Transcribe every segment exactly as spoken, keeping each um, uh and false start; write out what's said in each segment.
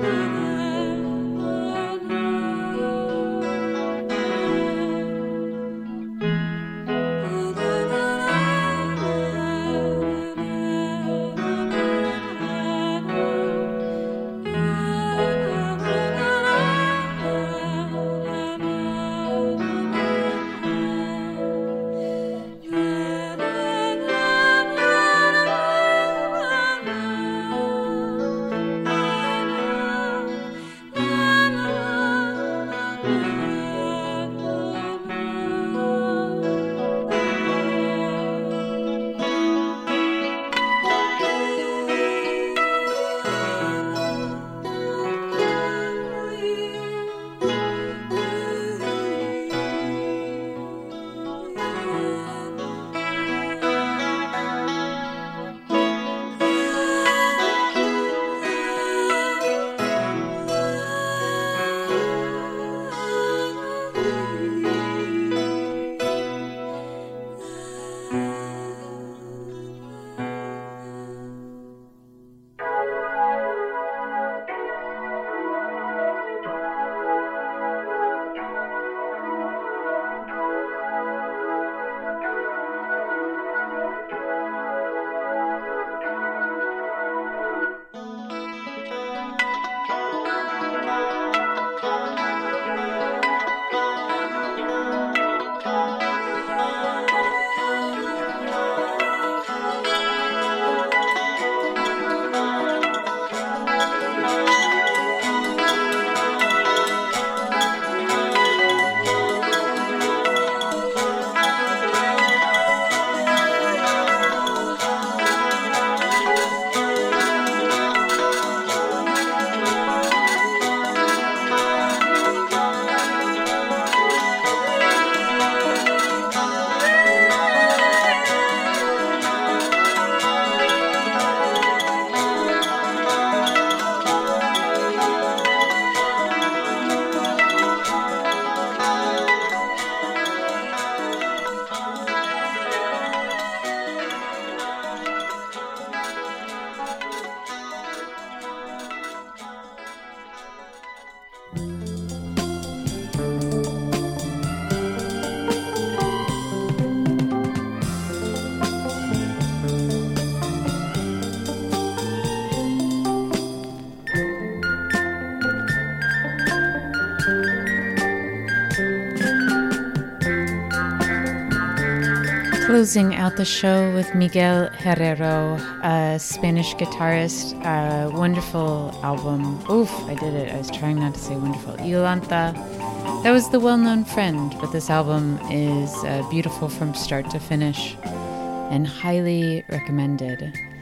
Closing out the show with Miguel Herrero, a Spanish guitarist, a wonderful album. Oof, I did it. I was trying not to say wonderful. Iolanta. That was The Well-Known Friend, but this album is uh, beautiful from start to finish and highly recommended.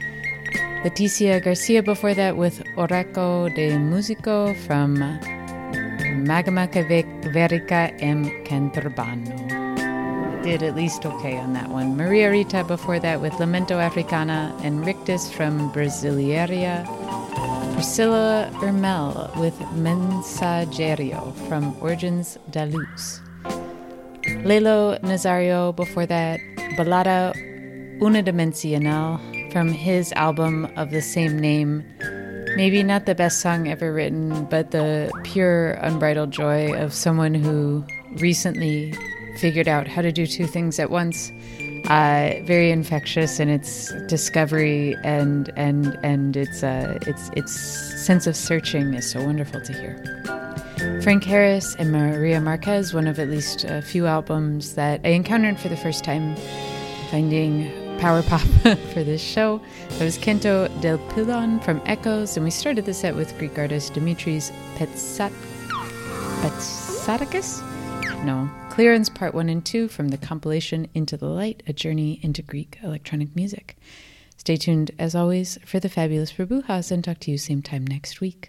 Leticia Garcia before that with Oraco de Musico from Magma Verica em Canturbano. Did at least okay on that one. Maria Rita before that with Lamento Africana and Rictus from Brasileria. Priscilla Ermel with Mensagerio from Origins da Luz. Lelo Nazario before that, Ballada Unidimensional from his album of the same name. Maybe not the best song ever written, but the pure unbridled joy of someone who recently figured out how to do two things at once. Uh, very infectious in its discovery and and and its uh, its its sense of searching is so wonderful to hear. Frank Harris and Maria Marquez, one of at least a few albums that I encountered for the first time finding power pop for this show. That was Canto del Pilon from Echoes, and we started the set with Greek artist Dimitris Petsat Petsatakis? No. Clearance Part one and two from the compilation Into the Light, A Journey into Greek Electronic Music. Stay tuned, as always, for the fabulous Burbujas, and talk to you same time next week.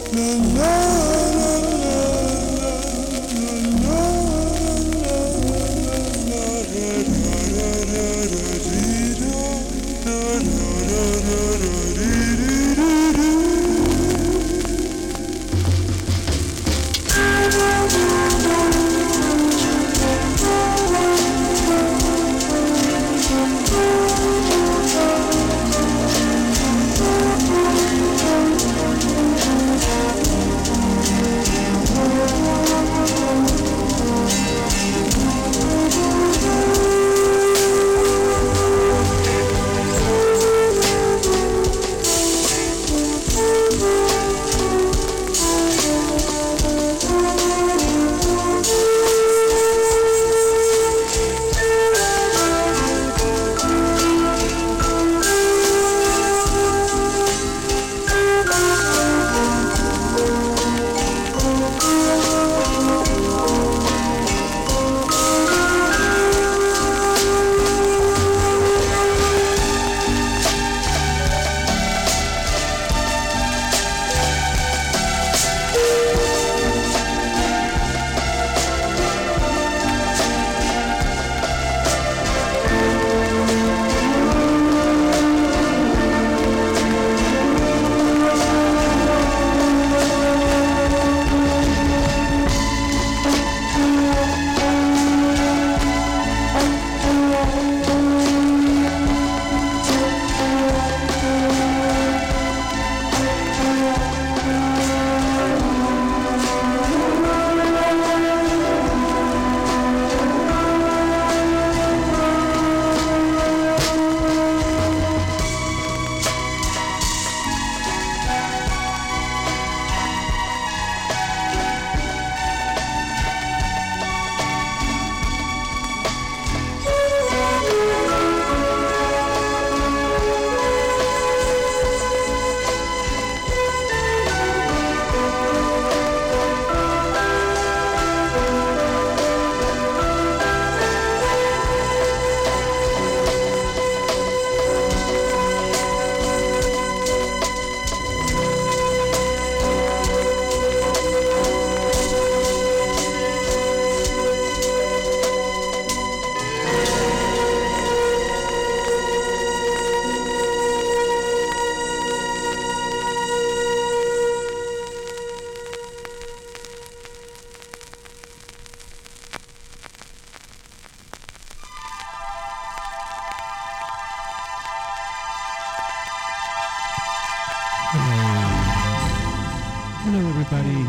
Hello everybody.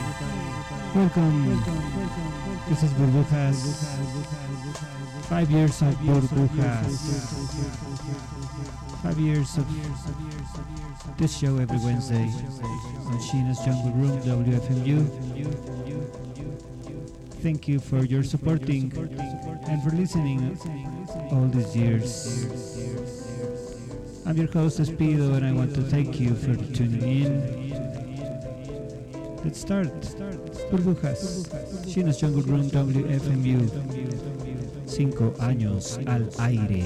Welcome. This is Burbujas. Five years of Burbujas. Five years of this show every Wednesday on Sheena's Jungle Room, W F M U. Thank you for your supporting and for listening all these years. I'm your host Espido and I want to thank you for tuning in. Let's start. Burbujas. Sheena's Jungle Room, W F M U. Cinco años al aire.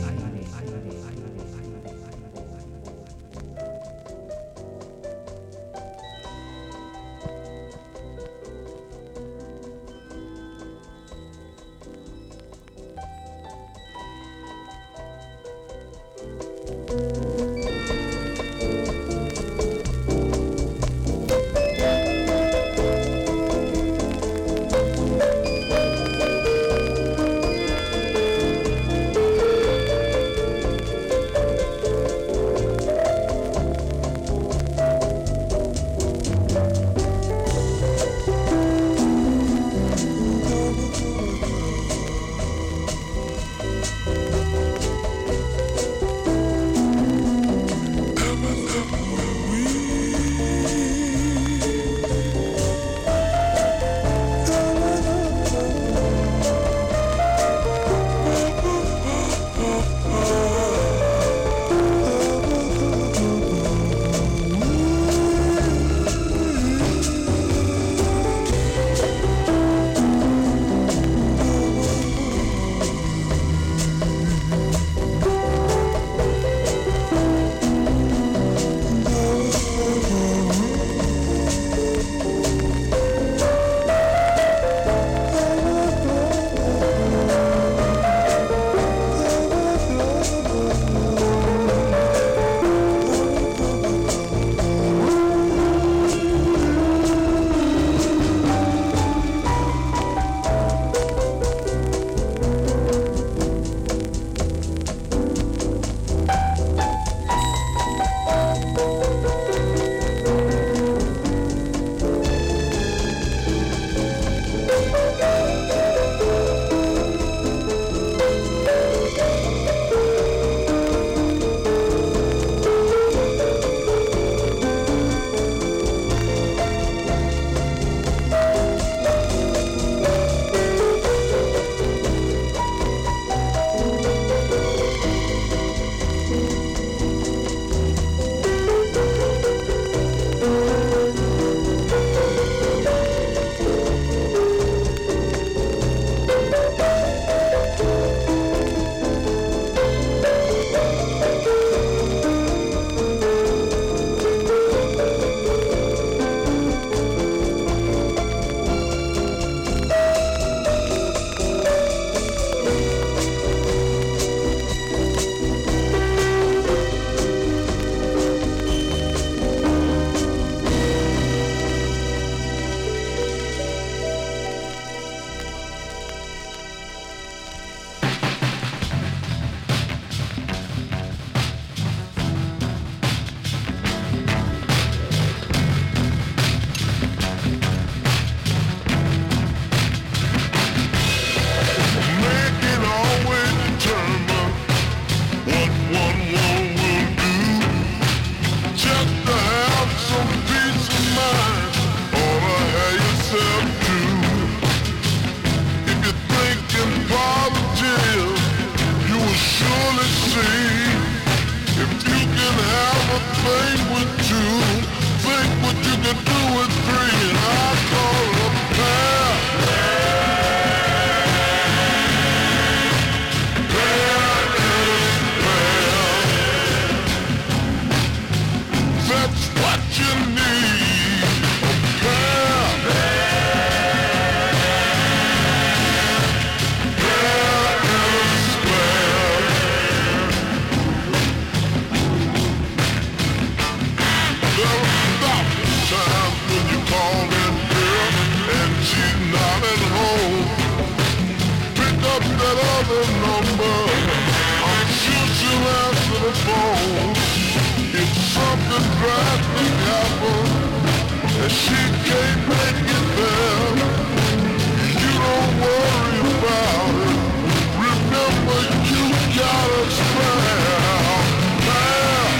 that other number, I'm sure she'll answer the phone. If something drastic happens and she can't make it there, you don't worry about it. Remember, you got a spare man.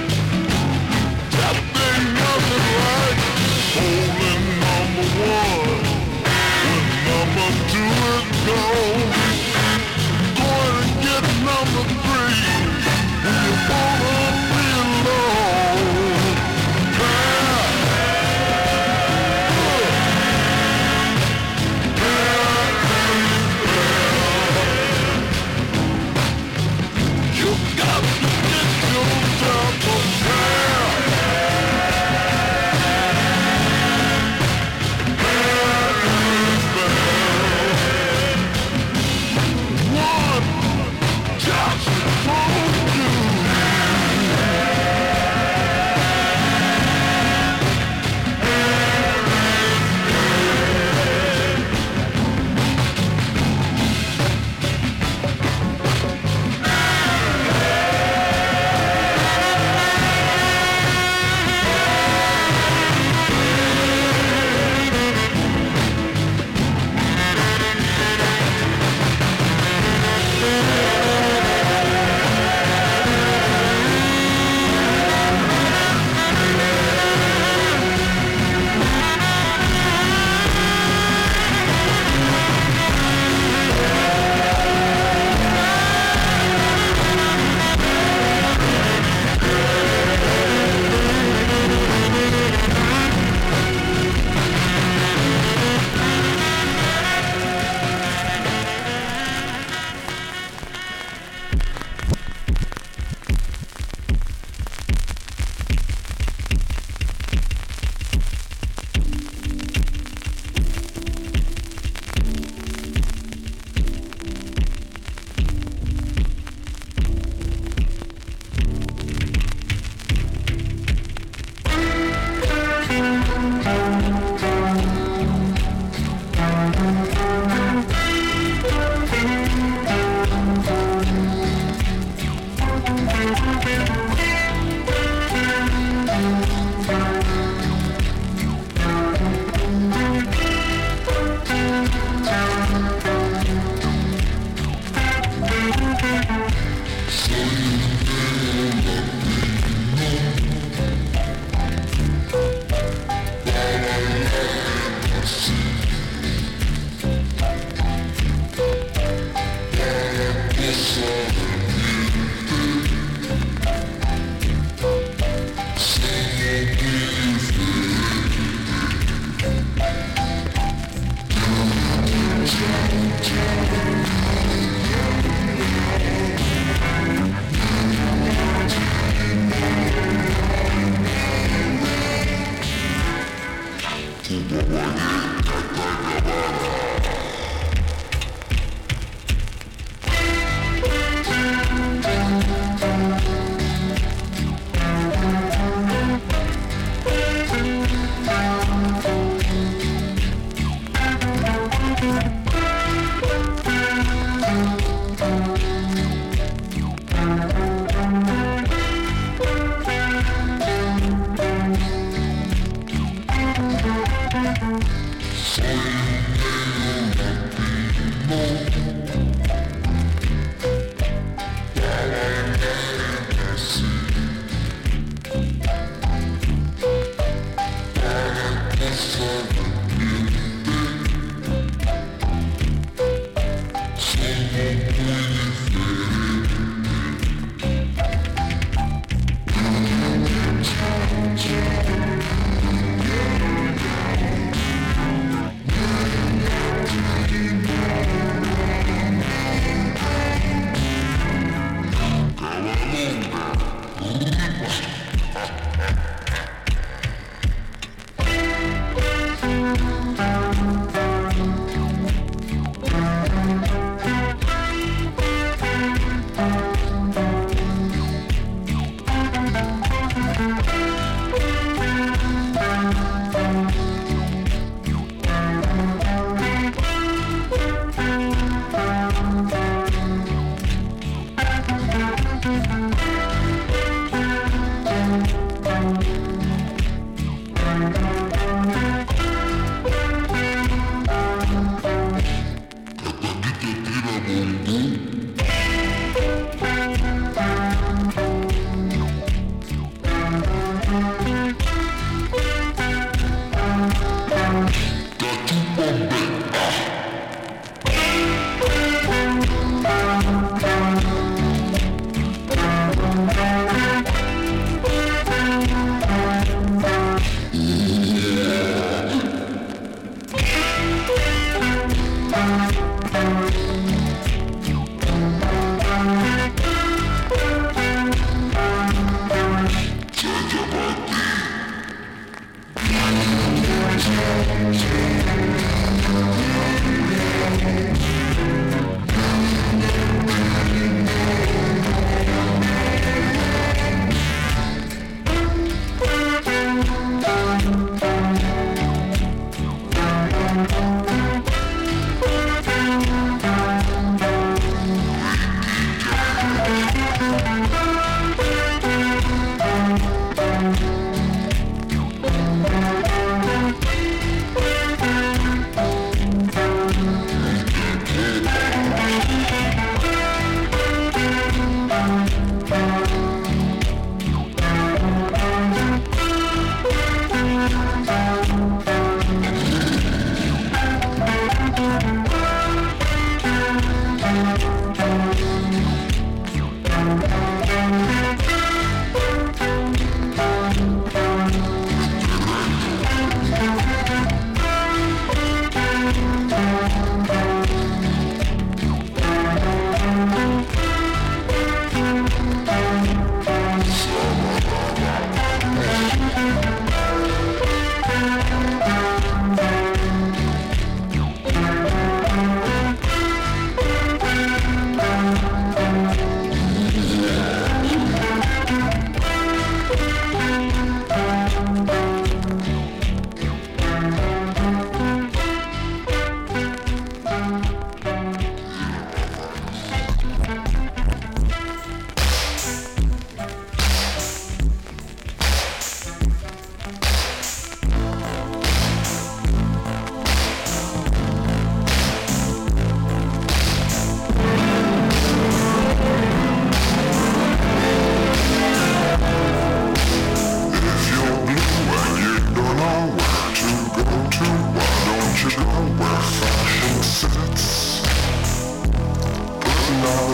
Holding number one.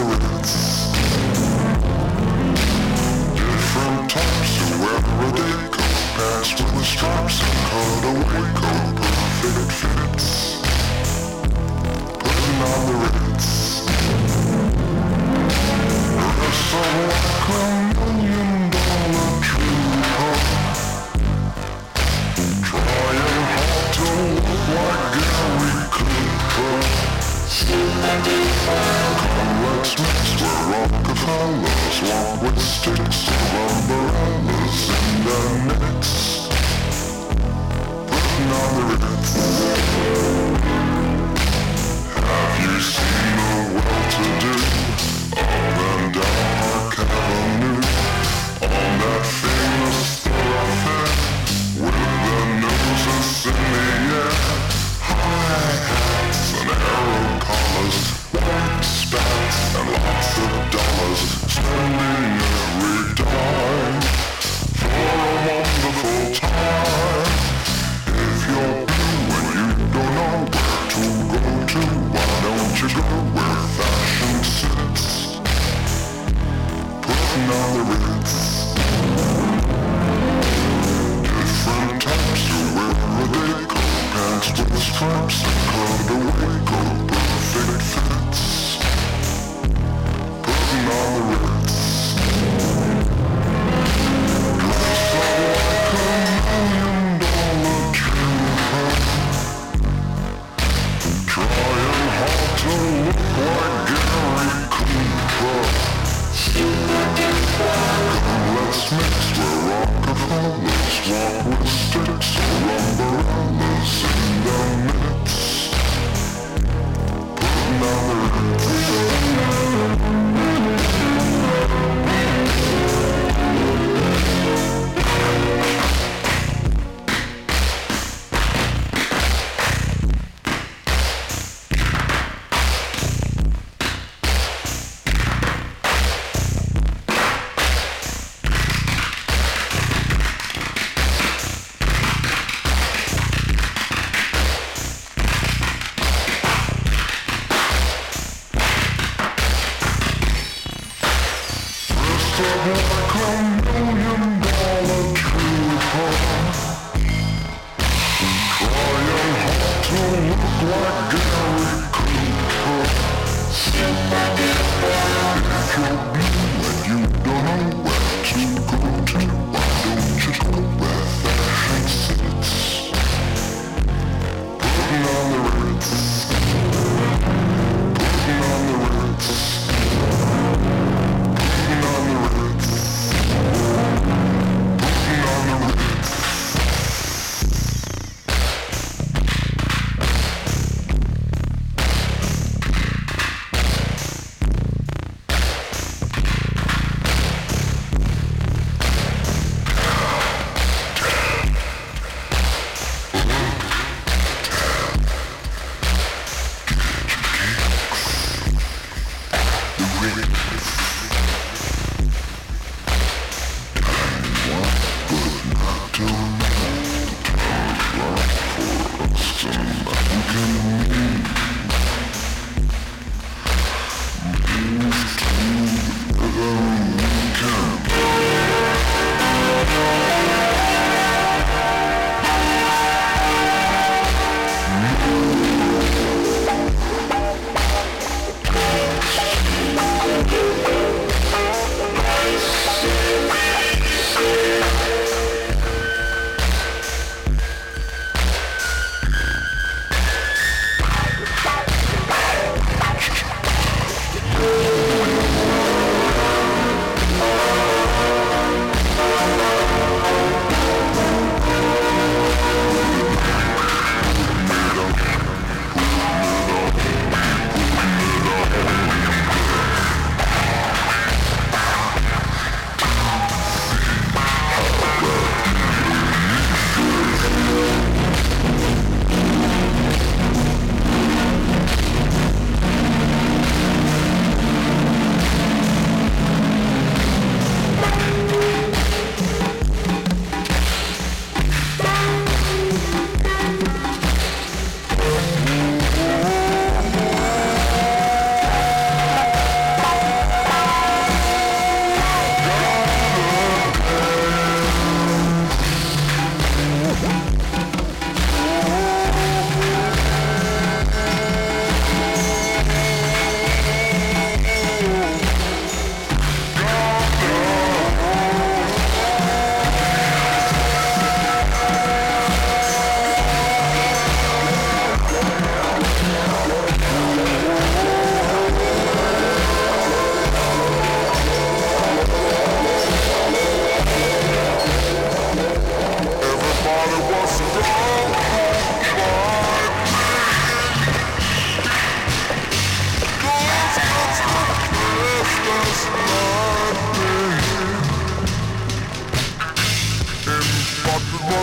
Thank you.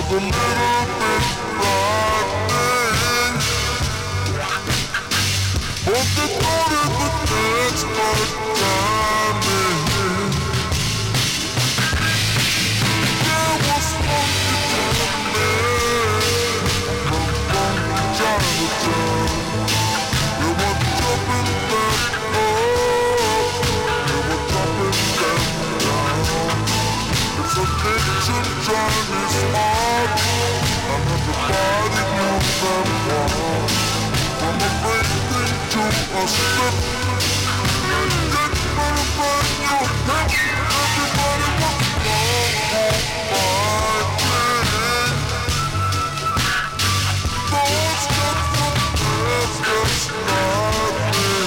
a little bit frightening. But the thought of the next part timing. There was funky timing from funky Chinatown. They were jumping them up, they were jumping them down. It's an ancient Chinese art, and everybody knew them well. From a breaking to a step, you get better find your hip. Everybody was wrong for fighting. Those that were death, just nothing.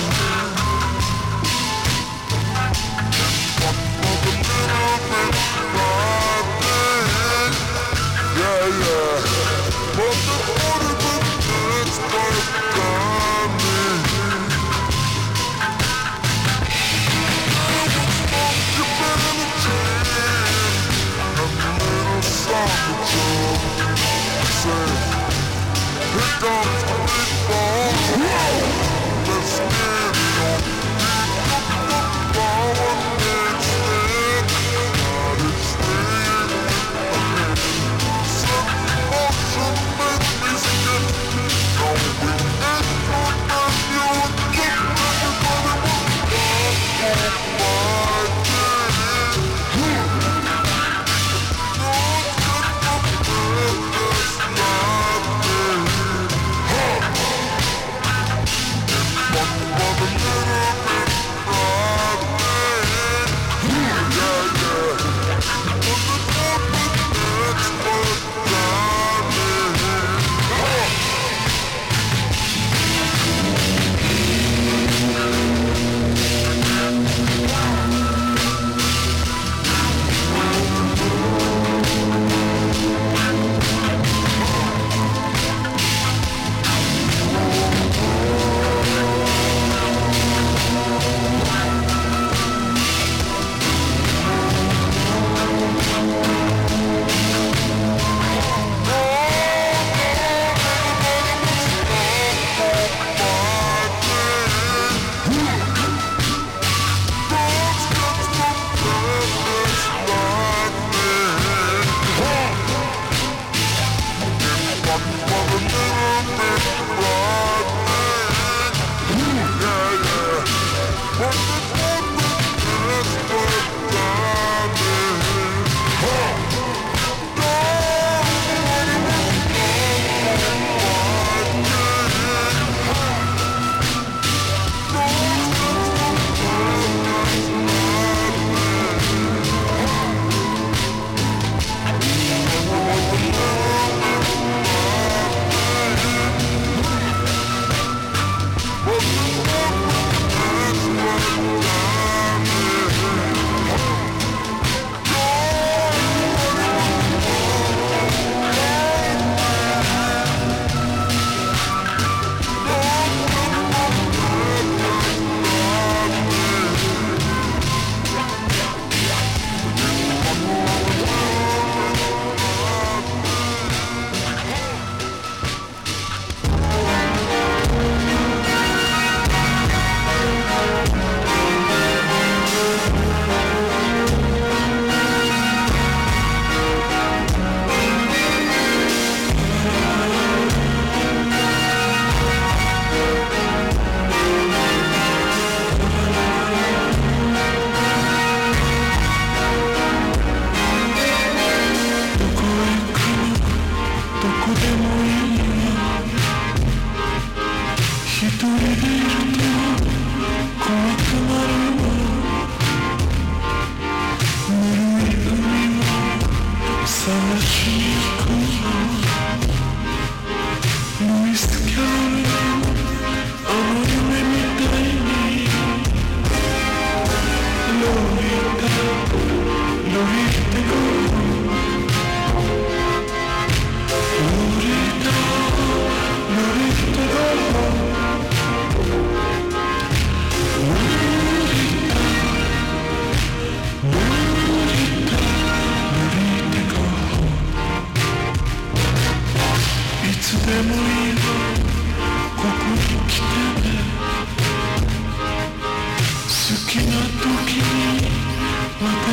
But for the little bit frightening, yeah, yeah. But the forty minutes part timing. There was funky melody and a little samba drum. Say, here comes the big ball. Let's get it on. Pick up the power next step. Got it staying ahead. Set motion make me skip. No, we ain't gonna you again. Everybody was down for fighting. No, it's good for breath, there's nothing.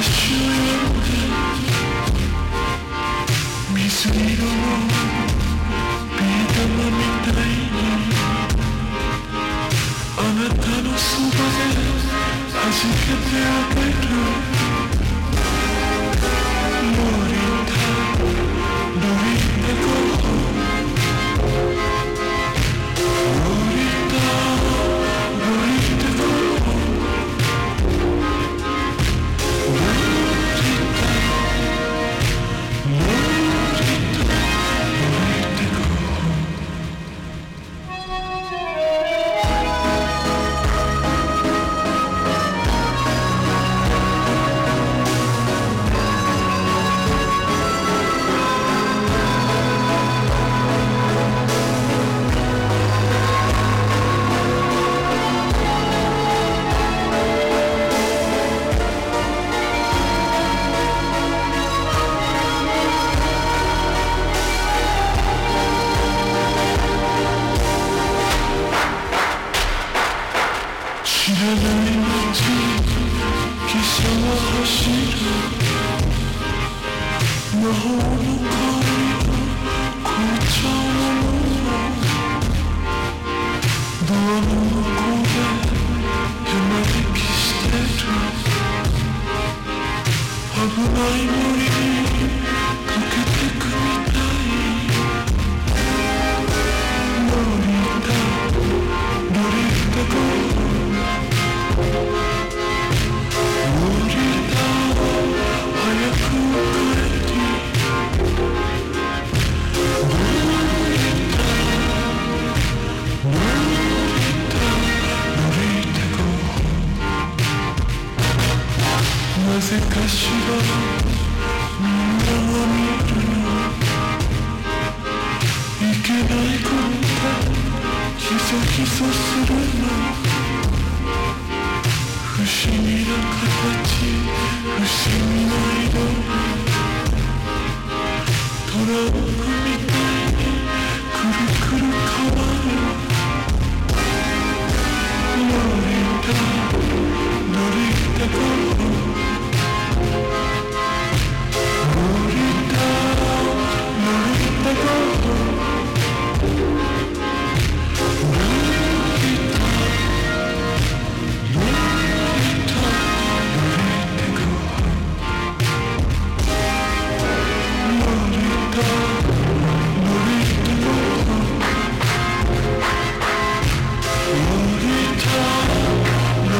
Lolita,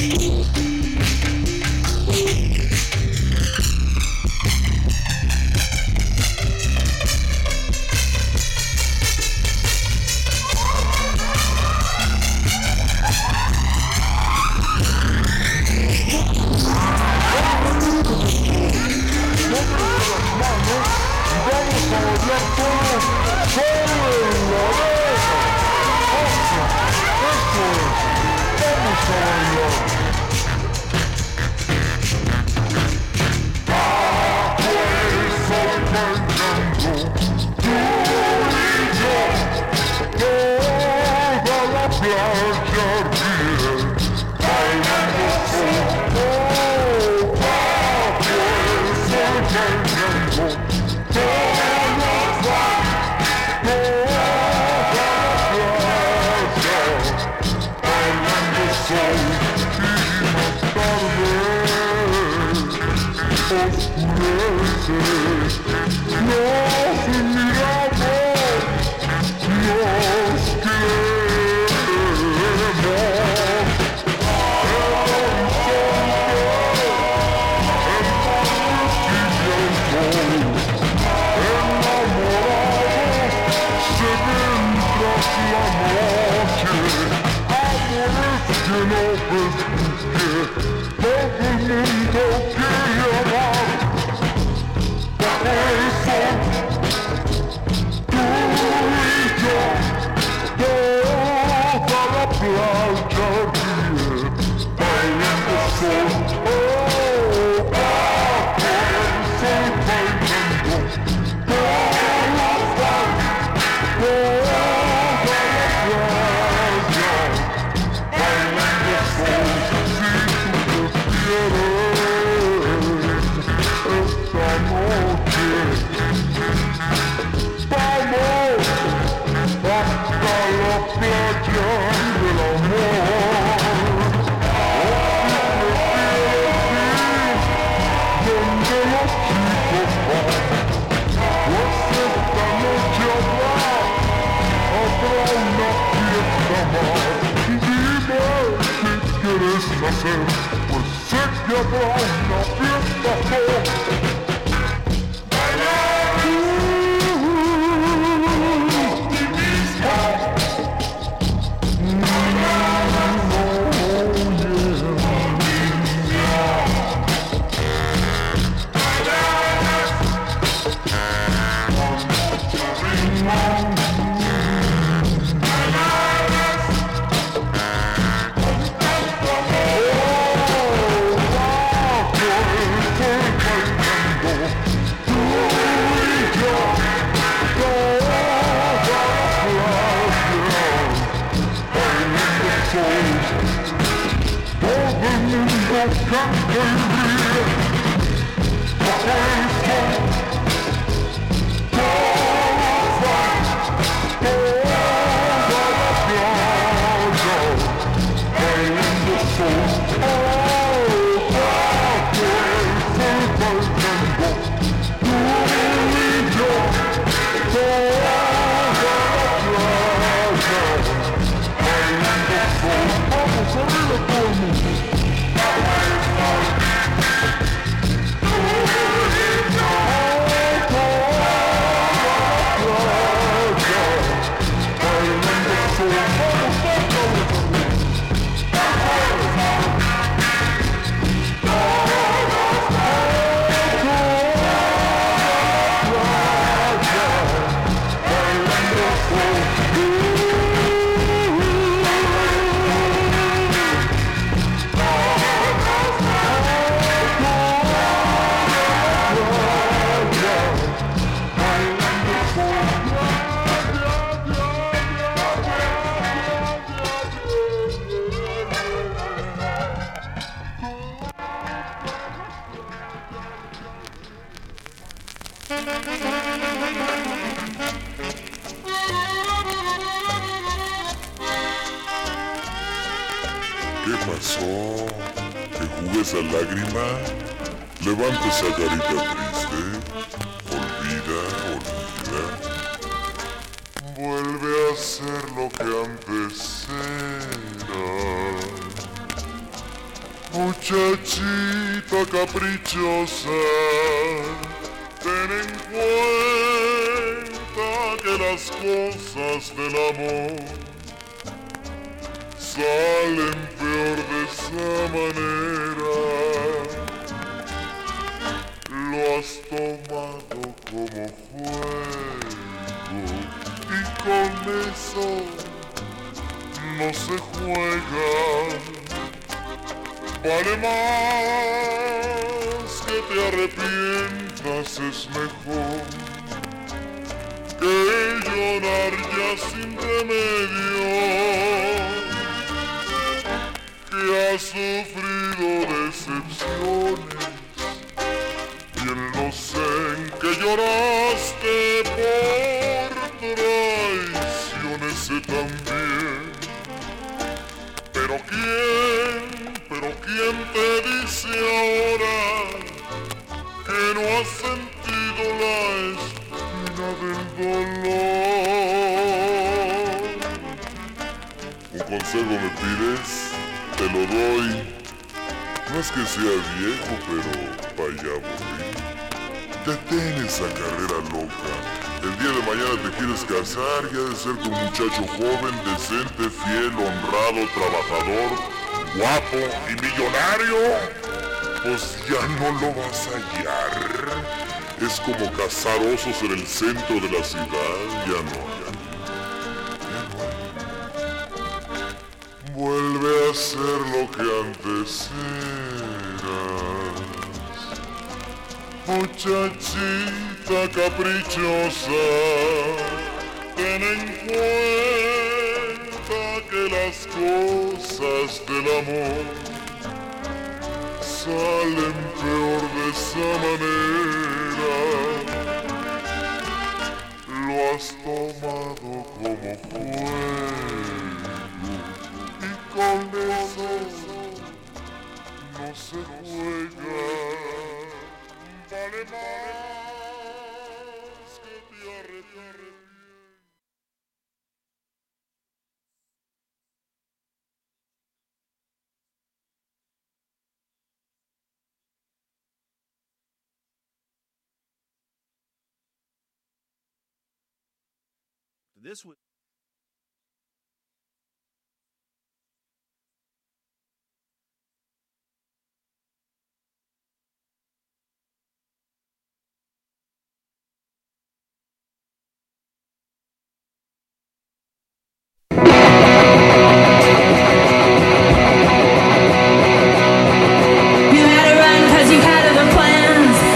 ¿Qué pasó? ¿Te jugué esa lágrima? Levanta esa carita triste. Olvida, olvida. Vuelve a ser lo que antes era. Muchachita caprichosa, ten en cuenta que las cosas del amor salen peor de esa manera. Lo has tomado como juego y con eso no se juega. Vale más que te arrepientas, es mejor que llorar ya sin remedio, que has sufrido decepciones y el no sé en que lloraste por traiciones sé también. Pero quién, pero quién te dice ahora que no has sentido la espina del dolor. Un consejo me pides, te lo doy. No es que sea viejo, pero vaya aburrido. Detén esa carrera loca. El día de mañana te quieres casar y ha de ser tu muchacho joven, decente, fiel, honrado, trabajador, guapo y millonario. Pues ya no lo vas a hallar. Es como cazar osos en el centro de la ciudad. Ya no, ya no. Ya no. Vuelve a ser lo que antes eras. Muchachita caprichosa, ten en cuenta que las cosas del amor salen peor de esa manera. Lo has tomado como juego y con eso no se juega. Vale más que te arrepientas. This was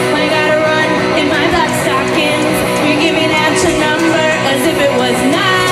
Was not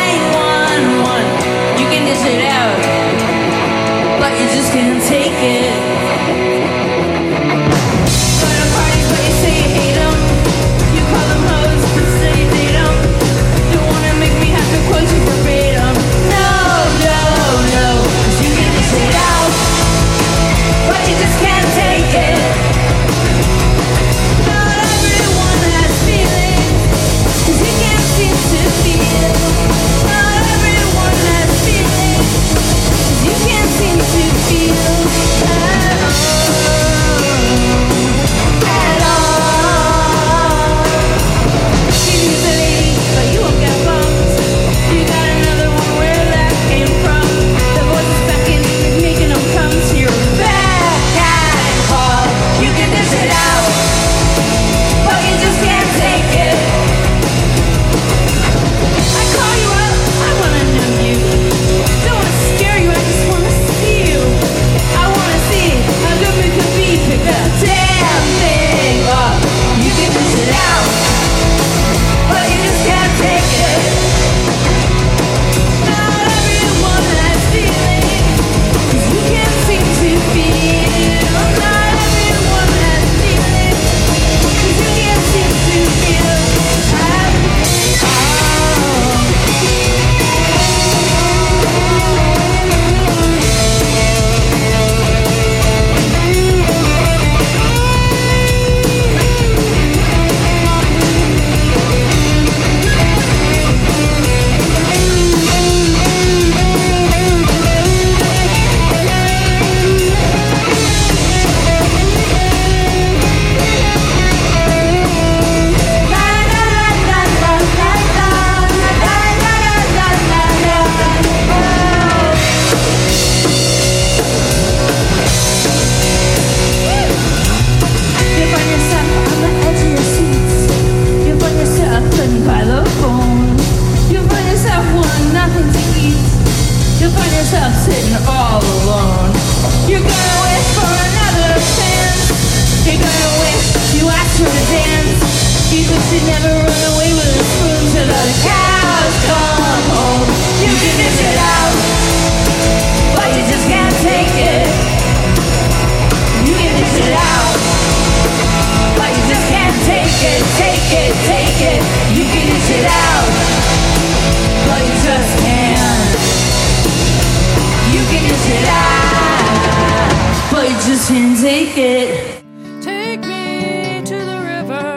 to the dance. People should never run away with a spoon till the cows come home. You can dish it out, but you just can't take it. You can dish it out, but you just can't take it. Take it, take it. You can dish it out, but you just can't. You can dish it out, but you just can't take it. Take me to the river.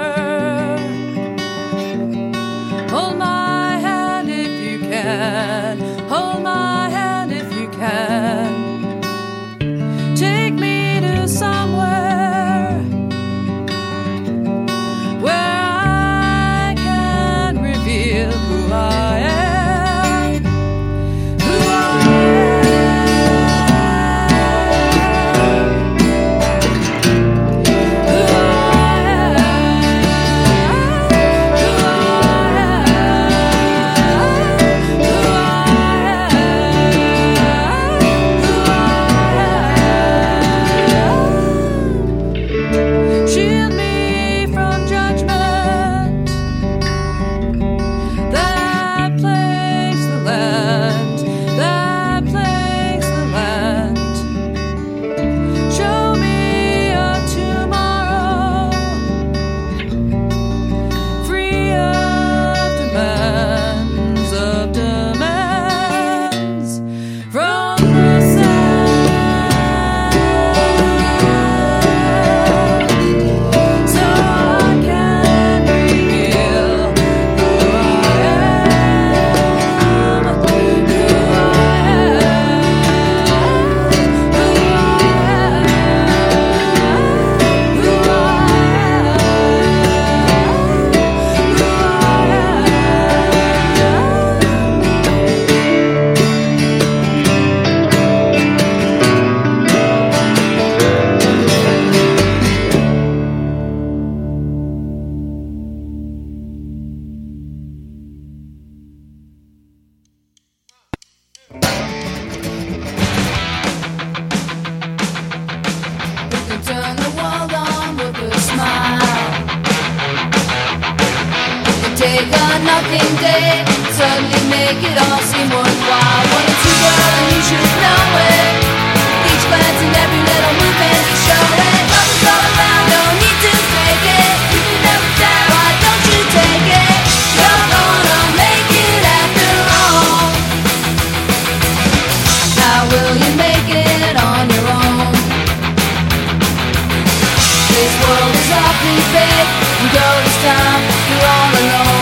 Hold my hand if you can. Hold my hand if you can. Take me to somewhere where I can reveal who I am. Who I am. Shield me from judgment that plagues the land, that plagues the land. Show me a tomorrow free of demands, of demands from the sand, so I can reveal who I am, who I am, who I am, who You can turn the world on with a smile. You can take a nothing day, suddenly make it all seem worthwhile. One or two, girl, and you should know it. Each glance and every little movement to show it. Love is all around, no need to fake it. You can never tell, why don't you take it? You're gonna make it after all. How will you make it on your own? This world is awfully big. You go this time, you're all alone.